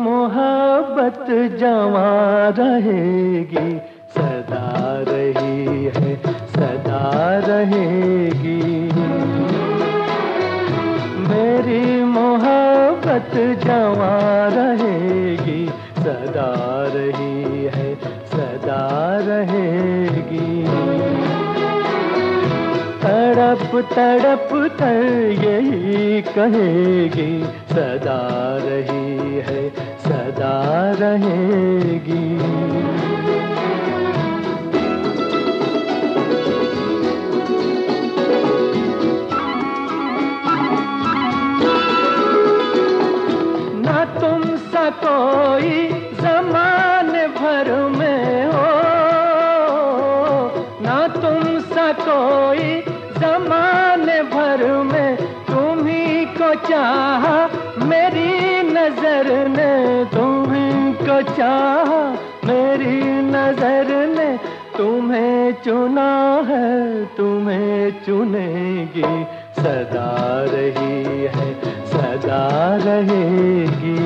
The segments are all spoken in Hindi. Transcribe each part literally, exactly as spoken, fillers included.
मोहब्बत जवां रहेगी, सदा रही है, सदा रहेगी। मेरी मोहब्बत जवां रहेगी, सदा रही है, सदा रहेगी। तड़प तड़प कर यही कहेगी, सदा रही है, सदा रहेगी। ना तुम सा कोई ज़माने भर में हो, ना तुम सा कोई ज़माने भर में, तुम्ही को चाहा मेरी नजर ने, तुम्ही को चाहा मेरी नजर ने। तुम्हें चुना है, तुम्हें चुनेगी, सदा रही है, सदा रहेगी।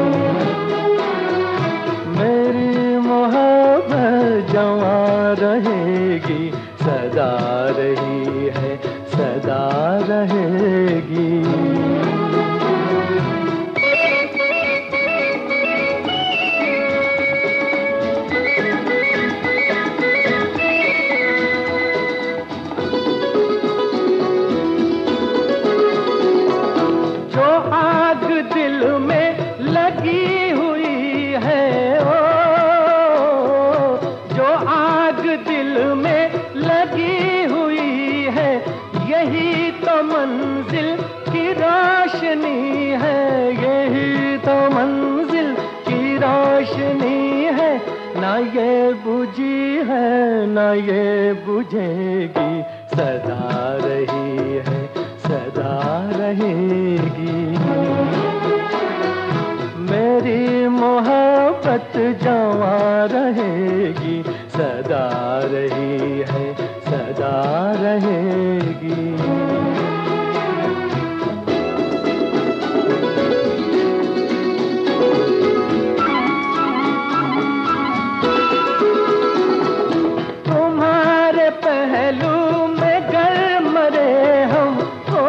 मेरी मोहब्बत जवां रहेगी, सदा रही है, सदा रहेगी। जो आग दिल में लगी हुई है, ओ, जो आग दिल में लगी हुई है, यही तो मंजिल की रोशनी है, यही तो मंजिल की रोशनी है। ना ये बुझी है, ना ये बुझेगी, सदा रही है, सदा रहेगी। मेरी मोहब्बत जवां रहेगी, सदा रही है, सदा रहेगी। तुम्हारे पहलू में गर मरे हम, हो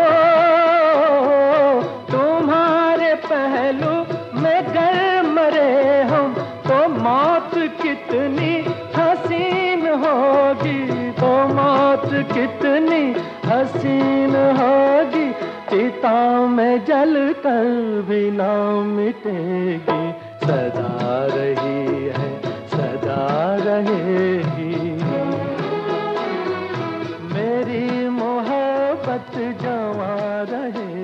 तुम्हारे पहलू में गर मरे हम, तो मौत कितनी हसीन होगी, तो मौत कितनी हसीन होगी। चिता में जल कर भी ना मिटेगी, सदा रही है, सदा रहेगी। मेरी मोहब्बत जवां रहे